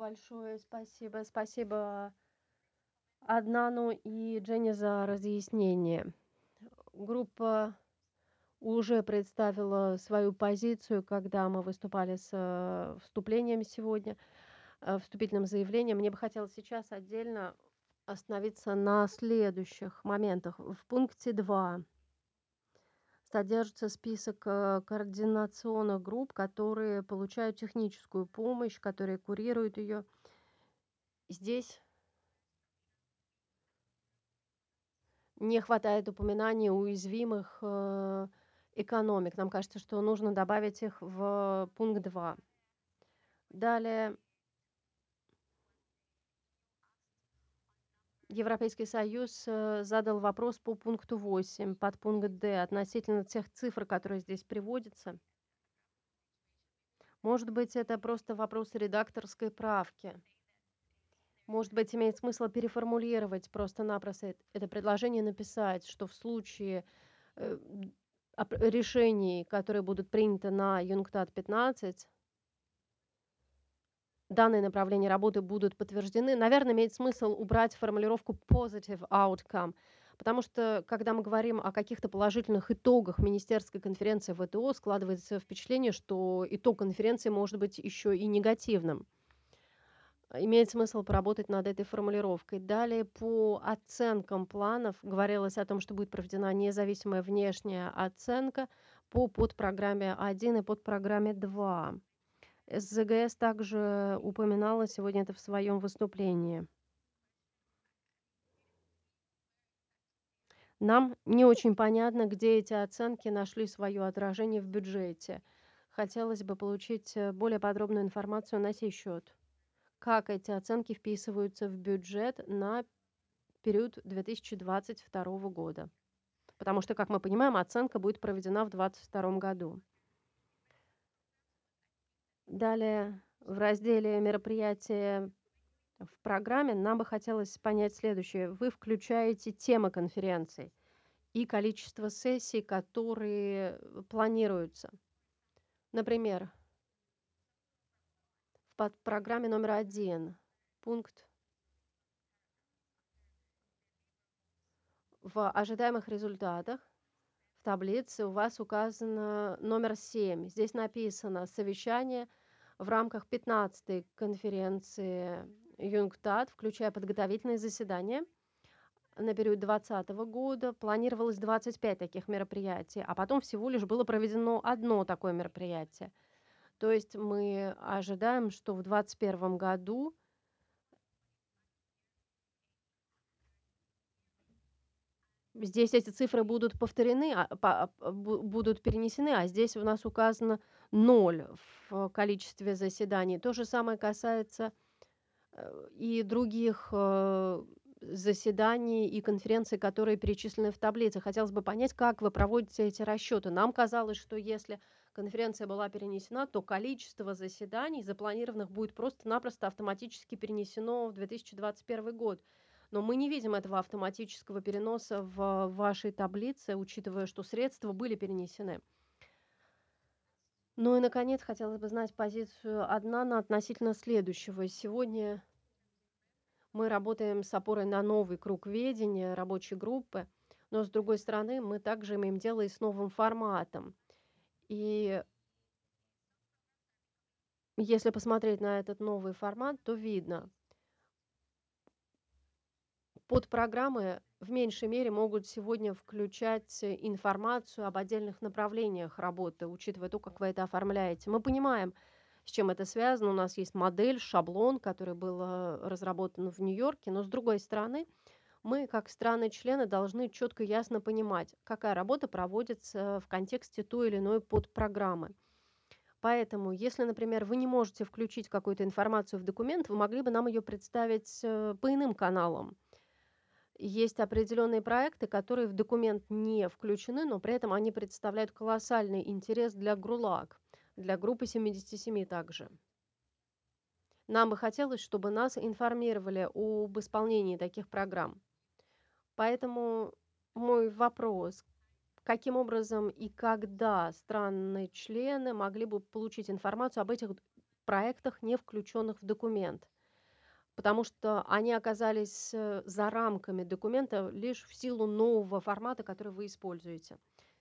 большое спасибо. Спасибо Аднану и Дженни за разъяснение. Группа уже представила свою позицию, когда мы выступали с вступлением сегодня, вступительным заявлением. Мне бы хотелось сейчас отдельно остановиться на следующих моментах. В пункте 2 содержится список координационных групп, которые получают техническую помощь, которые курируют ее. Здесь не хватает упоминаний уязвимых экономик. Нам кажется, что нужно добавить их в пункт 2. Далее, Европейский Союз задал вопрос по пункту 8, подпункт D, относительно тех цифр, которые здесь приводятся. Может быть, это просто вопрос редакторской правки. Может быть, имеет смысл переформулировать просто-напросто это предложение, написать, что в случае э, решений, которые будут приняты на ЮНКТАД-15, данные направления работы будут подтверждены. Наверное, имеет смысл убрать формулировку positive outcome, потому что, когда мы говорим о каких-то положительных итогах министерской конференции ВТО, складывается впечатление, что итог конференции может быть еще и негативным. Имеет смысл поработать над этой формулировкой. Далее, по оценкам планов говорилось о том, что будет проведена независимая внешняя оценка по подпрограмме 1 и подпрограмме 2. СЗГС также упоминала сегодня это в своем выступлении. Нам не очень понятно, где эти оценки нашли свое отражение в бюджете. Хотелось бы получить более подробную информацию на сей счет. Как эти оценки вписываются в бюджет на период 2022 года? Потому что, как мы понимаем, оценка будет проведена в 2022 году. Далее, в разделе «Мероприятия в программе» нам бы хотелось понять следующее. Вы включаете темы конференций и количество сессий, которые планируются. Например, в подпрограмме номер 1, пункт в ожидаемых результатах, в таблице у вас указано номер 7. Здесь написано «Совещание в рамках 15-й конференции ЮНКТАД, включая подготовительные заседания». На период 2020 года планировалось 25 таких мероприятий, а потом всего лишь было проведено одно такое мероприятие. То есть мы ожидаем, что в 2021 году здесь эти цифры будут повторены, будут перенесены, а здесь у нас указано 0 в количестве заседаний. То же самое касается и других заседаний и конференций, которые перечислены в таблице. Хотелось бы понять, как вы проводите эти расчеты. Нам казалось, что если конференция была перенесена, то количество заседаний запланированных будет просто-напросто автоматически перенесено в 2021 год. Но мы не видим этого автоматического переноса в вашей таблице, учитывая, что средства были перенесены. Ну и, наконец, хотелось бы знать позицию Аднана относительно следующего. Сегодня мы работаем с опорой на новый круг ведения рабочей группы, но, с другой стороны, мы также имеем дело и с новым форматом. И если посмотреть на этот новый формат, то видно, подпрограммы в меньшей мере могут сегодня включать информацию об отдельных направлениях работы, учитывая то, как вы это оформляете. Мы понимаем, с чем это связано. У нас есть модель, шаблон, который был разработан в Нью-Йорке, но, с другой стороны, мы, как страны-члены, должны четко и ясно понимать, какая работа проводится в контексте той или иной подпрограммы. Поэтому, если, например, вы не можете включить какую-то информацию в документ, вы могли бы нам ее представить по иным каналам. Есть определенные проекты, которые в документ не включены, но при этом они представляют колоссальный интерес для ГРУЛАГ, для группы 77 также. Нам бы хотелось, чтобы нас информировали об исполнении таких программ. Поэтому мой вопрос: каким образом и когда страны-члены могли бы получить информацию об этих проектах, не включенных в документ, потому что они оказались, за рамками документа лишь в силу нового формата, который вы используете.